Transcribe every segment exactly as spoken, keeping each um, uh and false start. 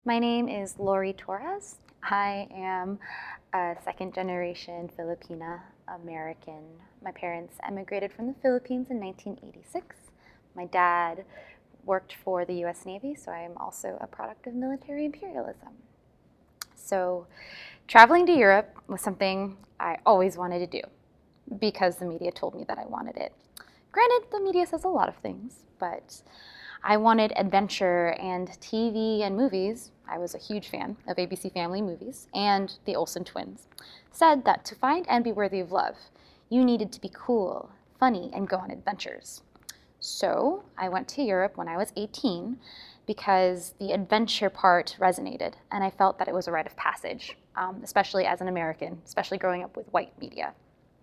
My name is Lori Torres. I am a second generation Filipina American. My parents emigrated from the Philippines in nineteen eighty-six. My dad worked for the U S Navy, so I am also a product of military imperialism. So traveling to Europe was something I always wanted to do because the media told me that I wanted it. Granted, the media says a lot of things, but I wanted adventure and T V and movies. I was a huge fan of A B C Family movies, and the Olsen twins said that to find and be worthy of love, you needed to be cool, funny, and go on adventures. So I went to Europe when I was eighteen because the adventure part resonated, and I felt that it was a rite of passage, um, especially as an American, especially growing up with white media.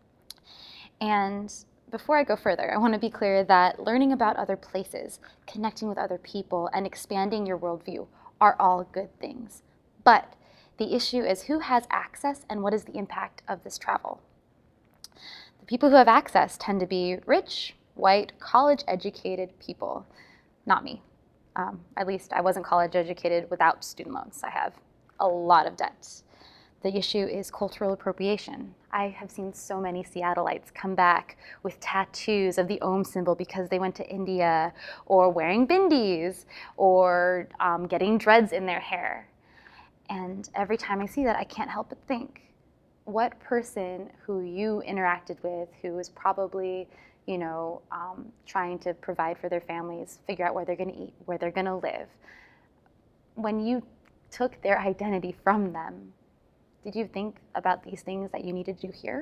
And before I go further, I want to be clear that learning about other places, connecting with other people, and expanding your worldview are all good things. But the issue is who has access and what is the impact of this travel. The people who have access tend to be rich, white, college-educated people. Not me. Um, at least I wasn't college-educated without student loans. I have a lot of debt. The issue is cultural appropriation. I have seen so many Seattleites come back with tattoos of the Om symbol because they went to India, or wearing bindis, or um, getting dreads in their hair. And every time I see that, I can't help but think, what person who you interacted with, who was probably, you know, um, trying to provide for their families, figure out where they're going to eat, where they're going to live, when you took their identity from them, did you think about these things that you needed to do here?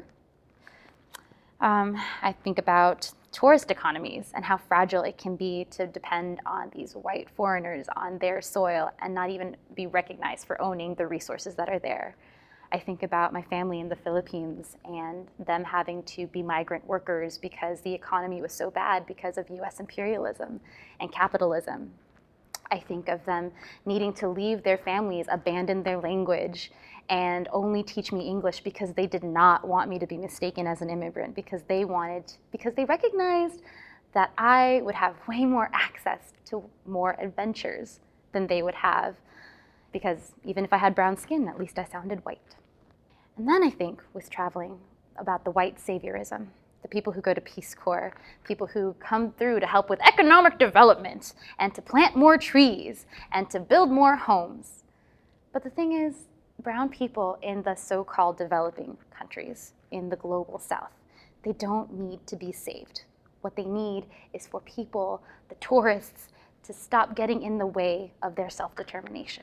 Um, I think about tourist economies and how fragile it can be to depend on these white foreigners on their soil and not even be recognized for owning the resources that are there. I think about my family in the Philippines and them having to be migrant workers because the economy was so bad because of U S imperialism and capitalism. I think of them needing to leave their families, abandon their language, and only teach me English because they did not want me to be mistaken as an immigrant, because they wanted, because they recognized that I would have way more access to more adventures than they would have, because even if I had brown skin, at least I sounded white. And then I think with traveling about the white saviorism. The people who go to Peace Corps, people who come through to help with economic development and to plant more trees and to build more homes. But the thing is, brown people in the so-called developing countries, in the global south, they don't need to be saved. What they need is for people, the tourists, to stop getting in the way of their self-determination.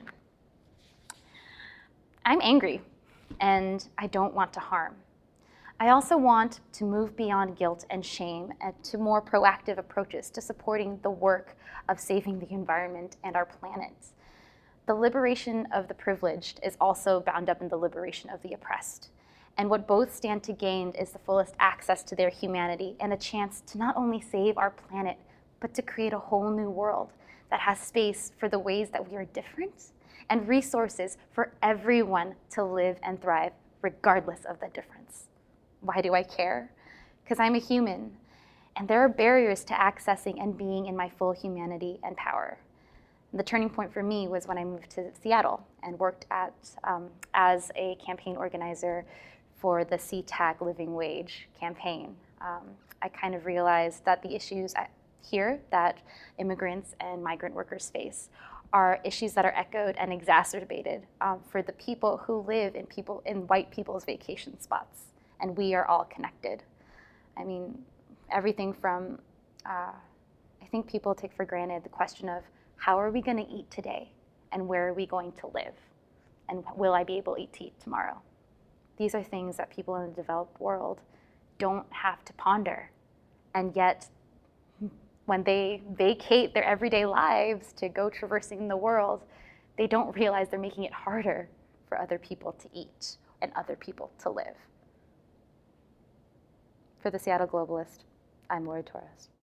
I'm angry, and I don't want to harm. I also want to move beyond guilt and shame and to more proactive approaches to supporting the work of saving the environment and our planet. The liberation of the privileged is also bound up in the liberation of the oppressed. And what both stand to gain is the fullest access to their humanity and a chance to not only save our planet, but to create a whole new world that has space for the ways that we are different and resources for everyone to live and thrive regardless of the difference. Why do I care? Because I'm a human, and there are barriers to accessing and being in my full humanity and power. The turning point for me was when I moved to Seattle and worked at, um, as a campaign organizer for the SeaTac Living Wage campaign. Um, I kind of realized that the issues here that immigrants and migrant workers face are issues that are echoed and exacerbated um, for the people who live in people in white people's vacation spots. And we are all connected. I mean, everything from, uh, I think people take for granted the question of how are we gonna eat today and where are we going to live? And will I be able to eat tomorrow? These are things that people in the developed world don't have to ponder. And yet, when they vacate their everyday lives to go traversing the world, they don't realize they're making it harder for other people to eat and other people to live. For the Seattle Globalist, I'm Lori Torres.